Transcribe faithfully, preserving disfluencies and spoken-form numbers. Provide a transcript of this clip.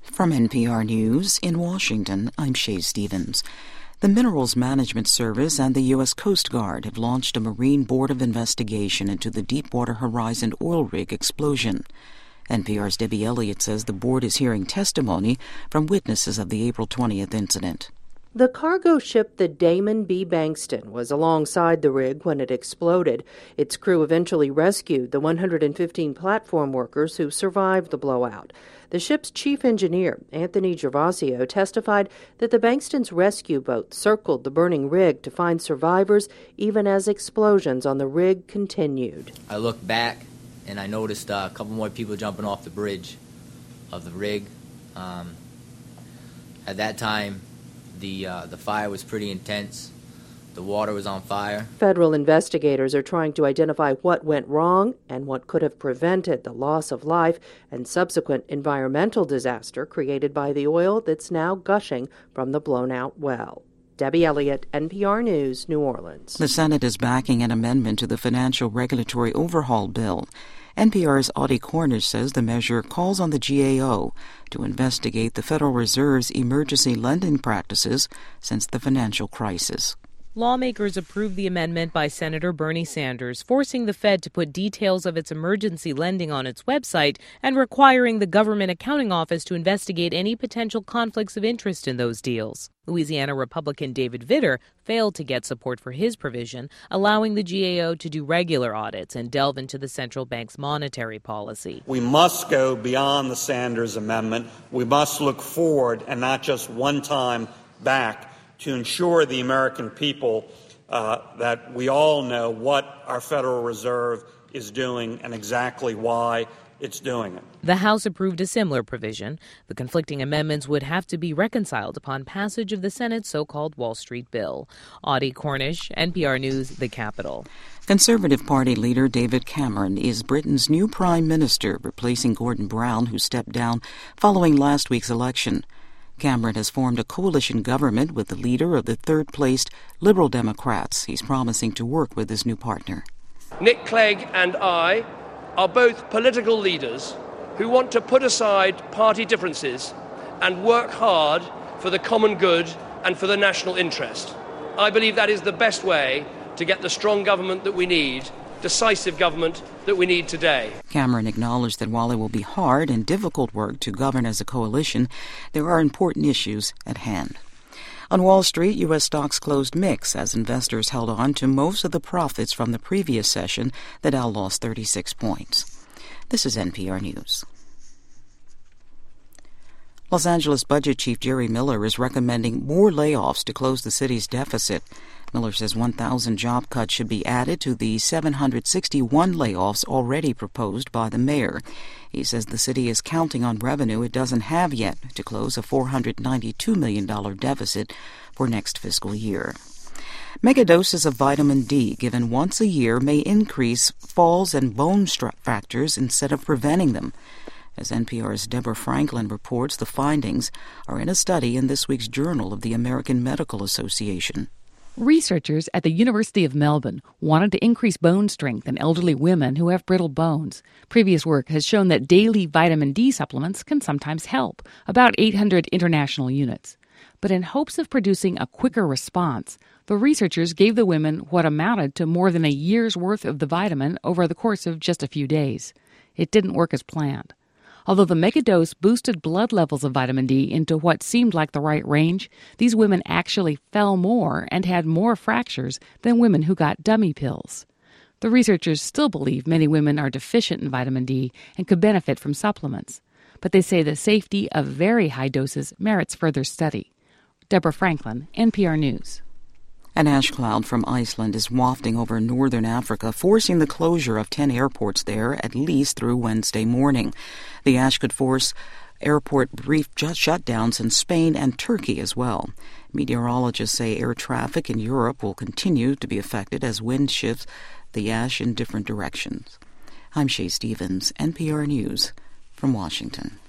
From N P R News in Washington, I'm Shay Stevens. The Minerals Management Service and the U S Coast Guard have launched a Marine Board of Investigation into the Deepwater Horizon oil rig explosion. N P R's Debbie Elliott says the board is hearing testimony from witnesses of the April twentieth incident. The cargo ship, the Damon B. Bankston, was alongside the rig when it exploded. Its crew eventually rescued the one hundred fifteen platform workers who survived the blowout. The ship's chief engineer, Anthony Gervasio, testified that the Bankston's rescue boat circled the burning rig to find survivors even as explosions on the rig continued. I looked back and I noticed uh, a couple more people jumping off the bridge of the rig. Um, at that time, the uh, the fire was pretty intense. The water was on fire. Federal investigators are trying to identify what went wrong and what could have prevented the loss of life and subsequent environmental disaster created by the oil that's now gushing from the blown-out well. Debbie Elliott, N P R News, New Orleans. The Senate is backing an amendment to the Financial Regulatory Overhaul Bill. N P R's Audie Cornish says the measure calls on the G A O to investigate the Federal Reserve's emergency lending practices since the financial crisis. Lawmakers approved the amendment by Senator Bernie Sanders, forcing the Fed to put details of its emergency lending on its website and requiring the Government Accounting Office to investigate any potential conflicts of interest in those deals. Louisiana Republican David Vitter failed to get support for his provision, allowing the G A O to do regular audits and delve into the central bank's monetary policy. We must go beyond the Sanders Amendment. We must look forward and not just one time back to ensure the American people uh, that we all know what our Federal Reserve is doing and exactly why it's doing it. The House approved a similar provision. The conflicting amendments would have to be reconciled upon passage of the Senate's so-called Wall Street bill. Audie Cornish, N P R News, the Capitol. Conservative Party leader David Cameron is Britain's new prime minister, replacing Gordon Brown, who stepped down following last week's election. Cameron has formed a coalition government with the leader of the third-placed Liberal Democrats. He's promising to work with his new partner. Nick Clegg and I are both political leaders who want to put aside party differences and work hard for the common good and for the national interest. I believe that is the best way to get the strong government that we need, decisive government that we need today. Cameron acknowledged that while it will be hard and difficult work to govern as a coalition, there are important issues at hand. On Wall Street, U S stocks closed mixed as investors held on to most of the profits from the previous session. The Dow lost thirty-six points. This is N P R News. Los Angeles Budget Chief Jerry Miller is recommending more layoffs to close the city's deficit. Miller says one thousand job cuts should be added to the seven hundred sixty-one layoffs already proposed by the mayor. He says the city is counting on revenue it doesn't have yet to close a four hundred ninety-two million dollars deficit for next fiscal year. Megadoses of vitamin D given once a year may increase falls and bone fractures instead of preventing them. As N P R's Deborah Franklin reports, the findings are in a study in this week's Journal of the American Medical Association. Researchers at the University of Melbourne wanted to increase bone strength in elderly women who have brittle bones. Previous work has shown that daily vitamin D supplements can sometimes help, about eight hundred international units. But in hopes of producing a quicker response, the researchers gave the women what amounted to more than a year's worth of the vitamin over the course of just a few days. It didn't work as planned. Although the megadose boosted blood levels of vitamin D into what seemed like the right range, these women actually fell more and had more fractures than women who got dummy pills. The researchers still believe many women are deficient in vitamin D and could benefit from supplements. But they say the safety of very high doses merits further study. Deborah Franklin, N P R News. An ash cloud from Iceland is wafting over northern Africa, forcing the closure of ten airports there at least through Wednesday morning. The ash could force airport brief shutdowns in Spain and Turkey as well. Meteorologists say air traffic in Europe will continue to be affected as wind shifts the ash in different directions. I'm Shay Stevens, N P R News from Washington.